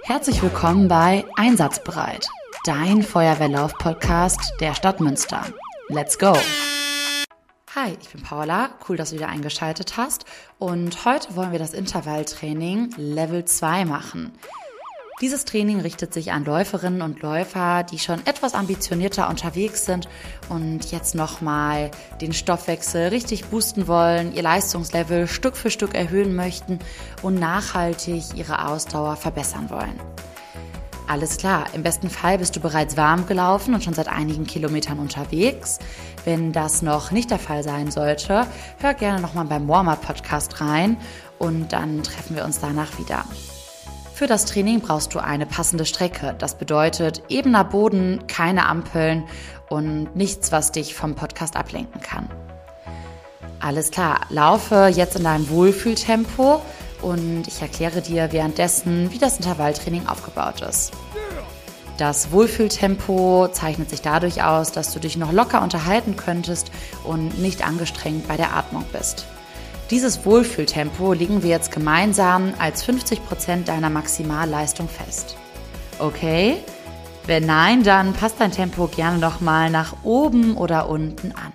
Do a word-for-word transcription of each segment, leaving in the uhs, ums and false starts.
Herzlich willkommen bei Einsatzbereit, dein Feuerwehrlauf-Podcast der Stadt Münster. Let's go! Hi, ich bin Paula, cool, dass du wieder eingeschaltet hast und heute wollen wir das Intervalltraining Level zwei machen. Dieses Training richtet sich an Läuferinnen und Läufer, die schon etwas ambitionierter unterwegs sind und jetzt nochmal den Stoffwechsel richtig boosten wollen, ihr Leistungslevel Stück für Stück erhöhen möchten und nachhaltig ihre Ausdauer verbessern wollen. Alles klar, im besten Fall bist du bereits warm gelaufen und schon seit einigen Kilometern unterwegs. Wenn das noch nicht der Fall sein sollte, hör gerne nochmal beim Warm-Up-Podcast rein und dann treffen wir uns danach wieder. Für das Training brauchst du eine passende Strecke. Das bedeutet ebener Boden, keine Ampeln und nichts, was dich vom Podcast ablenken kann. Alles klar, laufe jetzt in deinem Wohlfühltempo und ich erkläre dir währenddessen, wie das Intervalltraining aufgebaut ist. Das Wohlfühltempo zeichnet sich dadurch aus, dass du dich noch locker unterhalten könntest und nicht angestrengt bei der Atmung bist. Dieses Wohlfühltempo legen wir jetzt gemeinsam als fünfzig Prozent deiner Maximalleistung fest. Okay? Wenn nein, dann passt dein Tempo gerne nochmal nach oben oder unten an.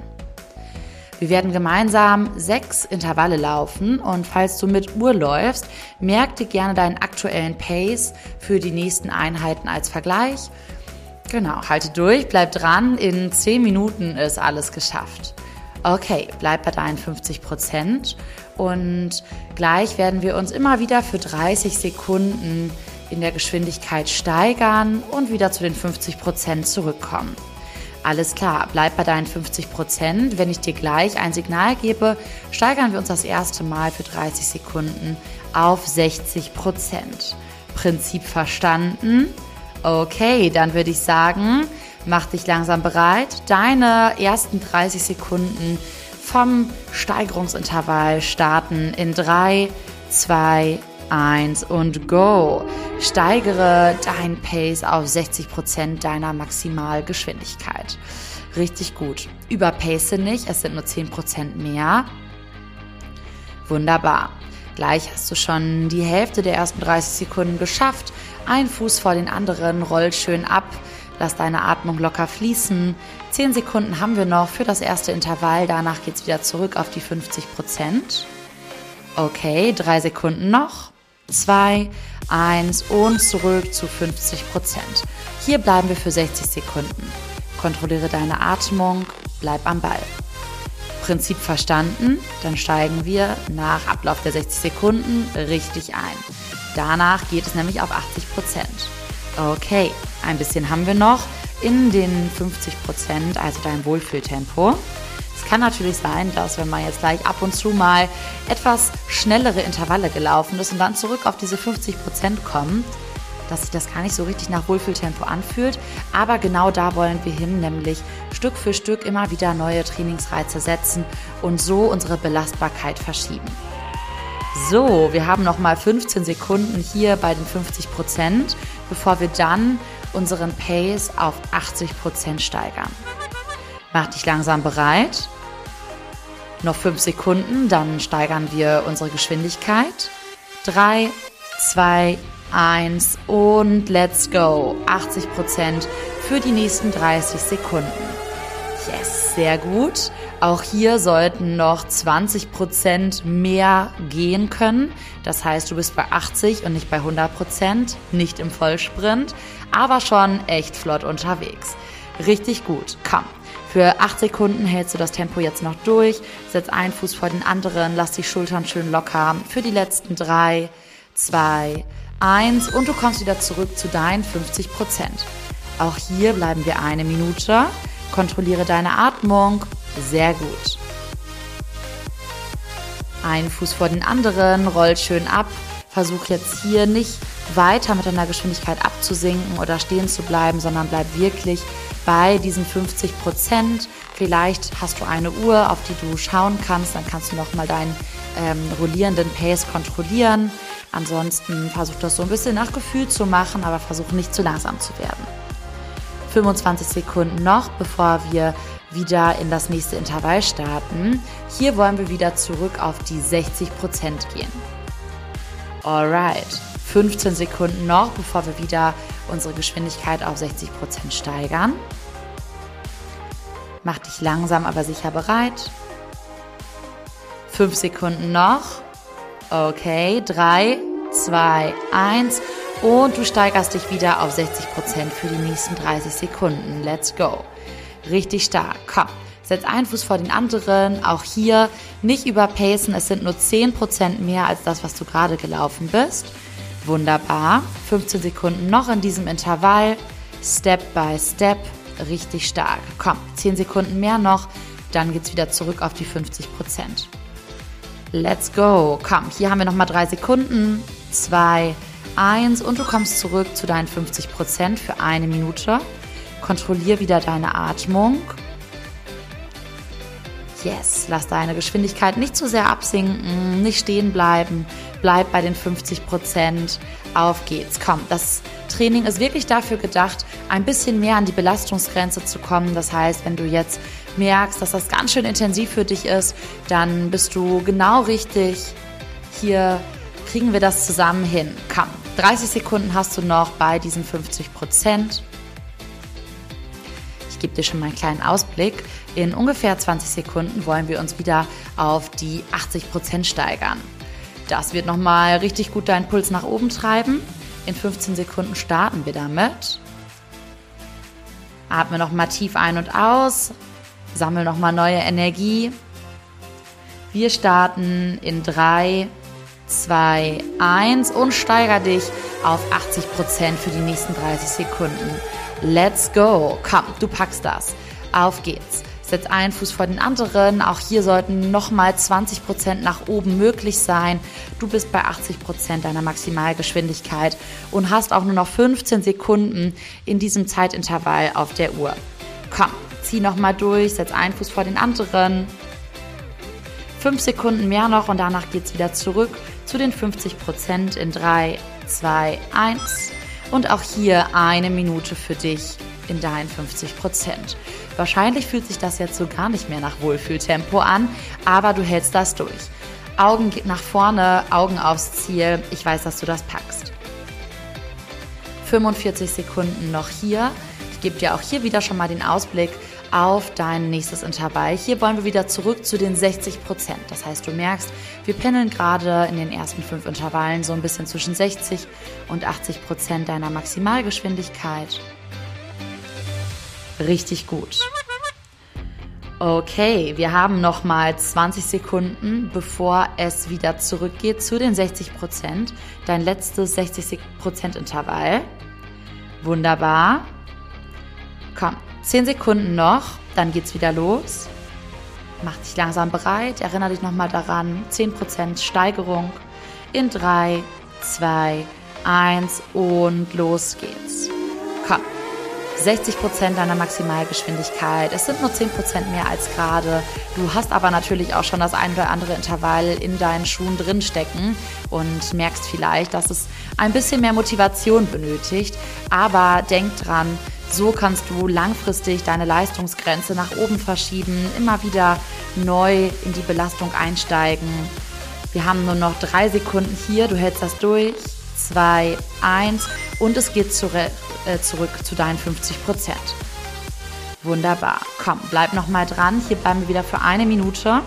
Wir werden gemeinsam sechs Intervalle laufen und falls du mit Uhr läufst, merk dir gerne deinen aktuellen Pace für die nächsten Einheiten als Vergleich. Genau, halte durch, bleib dran, in zehn Minuten ist alles geschafft. Okay, bleib bei deinen fünfzig Prozent und gleich werden wir uns immer wieder für dreißig Sekunden in der Geschwindigkeit steigern und wieder zu den fünfzig Prozent zurückkommen. Alles klar, bleib bei deinen fünfzig Prozent. Wenn ich dir gleich ein Signal gebe, steigern wir uns das erste Mal für dreißig Sekunden auf sechzig Prozent. Prinzip verstanden? Okay, dann würde ich sagen, mach dich langsam bereit. Deine ersten dreißig Sekunden vom Steigerungsintervall starten in drei, zwei, eins und go. Steigere dein Pace auf sechzig Prozent deiner Maximalgeschwindigkeit. Richtig gut. Überpace nicht, es sind nur zehn Prozent mehr. Wunderbar. Gleich hast du schon die Hälfte der ersten dreißig Sekunden geschafft. Ein Fuß vor den anderen, roll schön ab. Lass deine Atmung locker fließen. zehn Sekunden haben wir noch für das erste Intervall. Danach geht es wieder zurück auf die fünfzig Prozent. Okay, drei Sekunden noch. zwei, eins und zurück zu fünfzig Prozent. Hier bleiben wir für sechzig Sekunden. Kontrolliere deine Atmung, bleib am Ball. Prinzip verstanden? Dann steigen wir nach Ablauf der sechzig Sekunden richtig ein. Danach geht es nämlich auf achtzig Prozent. Okay, ein bisschen haben wir noch in den fünfzig Prozent, also dein Wohlfühltempo. Es kann natürlich sein, dass wenn man jetzt gleich ab und zu mal etwas schnellere Intervalle gelaufen ist und dann zurück auf diese fünfzig Prozent kommt, dass sich das gar nicht so richtig nach Wohlfühltempo anfühlt. Aber genau da wollen wir hin, nämlich Stück für Stück immer wieder neue Trainingsreize setzen und so unsere Belastbarkeit verschieben. So, wir haben noch mal fünfzehn Sekunden hier bei den fünfzig Prozent, bevor wir dann unseren Pace auf achtzig Prozent steigern. Mach dich langsam bereit. Noch fünf Sekunden, dann steigern wir unsere Geschwindigkeit. drei, zwei, eins und let's go. achtzig Prozent für die nächsten dreißig Sekunden. Yes, sehr gut. Auch hier sollten noch zwanzig Prozent mehr gehen können. Das heißt, du bist bei achtzig und nicht bei hundert Prozent, nicht im Vollsprint, aber schon echt flott unterwegs. Richtig gut. Komm, für acht Sekunden hältst du das Tempo jetzt noch durch. Setz einen Fuß vor den anderen, lass die Schultern schön locker. Für die letzten drei, zwei, eins und du kommst wieder zurück zu deinen fünfzig Prozent. Auch hier bleiben wir eine Minute. Kontrolliere deine Atmung. Sehr gut. Ein Fuß vor den anderen, roll schön ab. Versuch jetzt hier nicht weiter mit deiner Geschwindigkeit abzusinken oder stehen zu bleiben, sondern bleib wirklich bei diesen fünfzig Prozent. Vielleicht hast du eine Uhr, auf die du schauen kannst, dann kannst du nochmal deinen ähm, rollierenden Pace kontrollieren. Ansonsten versuch das so ein bisschen nach Gefühl zu machen, aber versuch nicht zu langsam zu werden. fünfundzwanzig Sekunden noch, bevor wir wieder in das nächste Intervall starten. Hier wollen wir wieder zurück auf die sechzig Prozent gehen. Alright, fünfzehn Sekunden noch, bevor wir wieder unsere Geschwindigkeit auf sechzig Prozent steigern. Mach dich langsam, aber sicher bereit. fünf Sekunden noch. Okay, drei, zwei, eins. Und du steigerst dich wieder auf sechzig Prozent für die nächsten dreißig Sekunden. Let's go. Richtig stark. Komm, setz einen Fuß vor den anderen. Auch hier nicht überpacen. Es sind nur zehn Prozent mehr als das, was du gerade gelaufen bist. Wunderbar. fünfzehn Sekunden noch in diesem Intervall. Step by Step. Richtig stark. Komm, zehn Sekunden mehr noch. Dann geht's wieder zurück auf die fünfzig Prozent. Let's go. Komm, hier haben wir nochmal drei Sekunden. Zwei, eins. Und du kommst zurück zu deinen fünfzig Prozent für eine Minute. Kontrollier wieder deine Atmung. Yes, lass deine Geschwindigkeit nicht zu sehr absinken, nicht stehen bleiben. Bleib bei den fünfzig Prozent. Auf geht's. Komm, das Training ist wirklich dafür gedacht, ein bisschen mehr an die Belastungsgrenze zu kommen. Das heißt, wenn du jetzt merkst, dass das ganz schön intensiv für dich ist, dann bist du genau richtig. Hier kriegen wir das zusammen hin. Komm, dreißig Sekunden hast du noch bei diesen fünfzig Prozent. Ich gebe dir schon mal einen kleinen Ausblick. In ungefähr zwanzig Sekunden wollen wir uns wieder auf die achtzig Prozent steigern. Das wird nochmal richtig gut deinen Puls nach oben treiben. In fünfzehn Sekunden starten wir damit. Atme nochmal tief ein und aus. Sammle nochmal neue Energie. Wir starten in drei, zwei, eins und steiger dich auf achtzig Prozent für die nächsten dreißig Sekunden. Let's go. Komm, du packst das. Auf geht's. Setz einen Fuß vor den anderen. Auch hier sollten nochmal zwanzig Prozent nach oben möglich sein. Du bist bei achtzig Prozent deiner Maximalgeschwindigkeit und hast auch nur noch fünfzehn Sekunden in diesem Zeitintervall auf der Uhr. Komm, zieh nochmal durch. Setz einen Fuß vor den anderen. Fünf Sekunden mehr noch und danach geht's wieder zurück zu den fünfzig Prozent in drei, zwei, eins. Und auch hier eine Minute für dich in deinen fünfzig Prozent. Wahrscheinlich fühlt sich das jetzt so gar nicht mehr nach Wohlfühltempo an, aber du hältst das durch. Augen nach vorne, Augen aufs Ziel. Ich weiß, dass du das packst. fünfundvierzig Sekunden noch hier. Ich gebe dir auch hier wieder schon mal den Ausblick auf dein nächstes Intervall. Hier wollen wir wieder zurück zu den sechzig Prozent. Das heißt, du merkst, wir pendeln gerade in den ersten fünf Intervallen so ein bisschen zwischen sechzig und achtzig Prozent deiner Maximalgeschwindigkeit. Richtig gut. Okay, wir haben nochmal zwanzig Sekunden, bevor es wieder zurückgeht zu den sechzig Prozent. Dein letztes sechzig Prozent Intervall. Wunderbar. Komm, zehn Sekunden noch, dann geht's wieder los. Mach dich langsam bereit, erinnere dich nochmal daran. zehn Prozent Steigerung in drei, zwei, eins und los geht's. Komm. sechzig Prozent deiner Maximalgeschwindigkeit. Es sind nur zehn Prozent mehr als gerade. Du hast aber natürlich auch schon das ein oder andere Intervall in deinen Schuhen drin stecken und merkst vielleicht, dass es ein bisschen mehr Motivation benötigt. Aber denk dran, so kannst du langfristig deine Leistungsgrenze nach oben verschieben, immer wieder neu in die Belastung einsteigen. Wir haben nur noch drei Sekunden hier. Du hältst das durch. zwei, eins und es geht zurück, äh, zurück zu deinen fünfzig Prozent. Wunderbar. Komm, bleib noch mal dran. Hier bleiben wir wieder für eine Minute.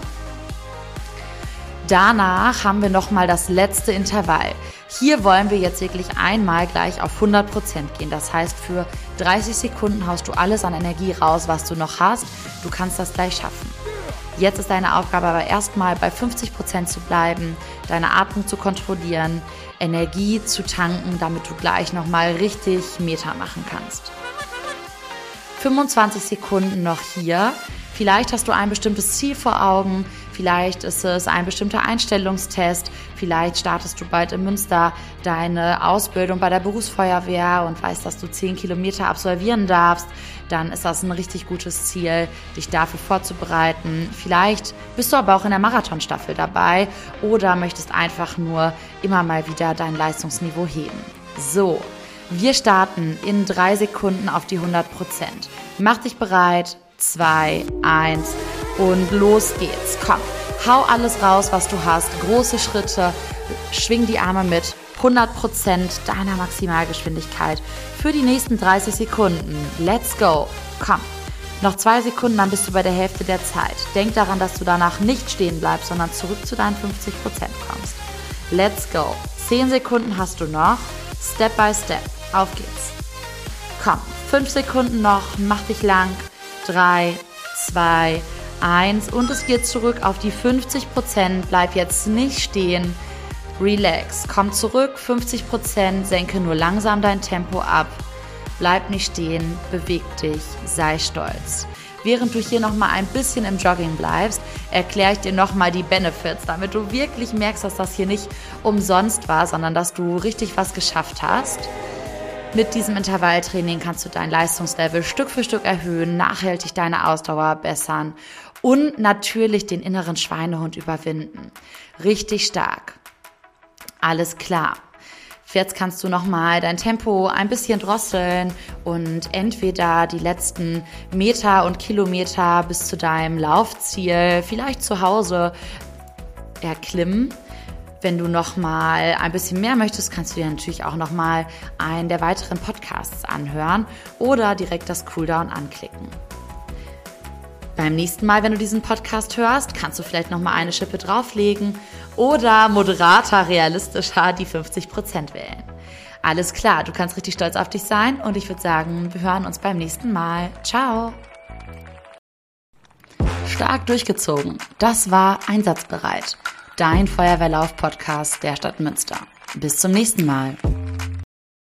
Danach haben wir noch mal das letzte Intervall. Hier wollen wir jetzt wirklich einmal gleich auf hundert Prozent gehen. Das heißt, für dreißig Sekunden haust du alles an Energie raus, was du noch hast. Du kannst das gleich schaffen. Jetzt ist deine Aufgabe aber erstmal bei fünfzig Prozent zu bleiben, deine Atmung zu kontrollieren, Energie zu tanken, damit du gleich nochmal richtig Meter machen kannst. fünfundzwanzig Sekunden noch hier. Vielleicht hast du ein bestimmtes Ziel vor Augen, vielleicht ist es ein bestimmter Einstellungstest, vielleicht startest du bald in Münster deine Ausbildung bei der Berufsfeuerwehr und weißt, dass du zehn Kilometer absolvieren darfst, dann ist das ein richtig gutes Ziel, dich dafür vorzubereiten. Vielleicht bist du aber auch in der Marathonstaffel dabei oder möchtest einfach nur immer mal wieder dein Leistungsniveau heben. So, wir starten in drei Sekunden auf die hundert Prozent. Mach dich bereit. zwei, eins und los geht's. Komm, hau alles raus, was du hast. Große Schritte, schwing die Arme mit, hundert Prozent deiner Maximalgeschwindigkeit für die nächsten dreißig Sekunden. Let's go! Komm, noch zwei Sekunden, dann bist du bei der Hälfte der Zeit. Denk daran, dass du danach nicht stehen bleibst, sondern zurück zu deinen fünfzig Prozent kommst. Let's go! zehn Sekunden hast du noch. Step by Step. Auf geht's. Komm, fünf Sekunden noch. Mach dich lang. drei, zwei, eins und es geht zurück auf die fünfzig Prozent. Bleib jetzt nicht stehen. Relax. Komm zurück. fünfzig Prozent. Senke nur langsam dein Tempo ab. Bleib nicht stehen. Beweg dich. Sei stolz. Während du hier nochmal ein bisschen im Jogging bleibst, erkläre ich dir nochmal die Benefits, damit du wirklich merkst, dass das hier nicht umsonst war, sondern dass du richtig was geschafft hast. Mit diesem Intervalltraining kannst du dein Leistungslevel Stück für Stück erhöhen, nachhaltig deine Ausdauer bessern und natürlich den inneren Schweinehund überwinden. Richtig stark. Alles klar. Jetzt kannst du nochmal dein Tempo ein bisschen drosseln und entweder die letzten Meter und Kilometer bis zu deinem Laufziel vielleicht zu Hause erklimmen. Wenn du nochmal ein bisschen mehr möchtest, kannst du dir natürlich auch nochmal einen der weiteren Podcasts anhören oder direkt das Cooldown anklicken. Beim nächsten Mal, wenn du diesen Podcast hörst, kannst du vielleicht nochmal eine Schippe drauflegen oder moderater, realistischer die fünfzig Prozent wählen. Alles klar, du kannst richtig stolz auf dich sein und ich würde sagen, wir hören uns beim nächsten Mal. Ciao! Stark durchgezogen. Das war Einsatzbereit. Dein Feuerwehrlauf-Podcast der Stadt Münster. Bis zum nächsten Mal.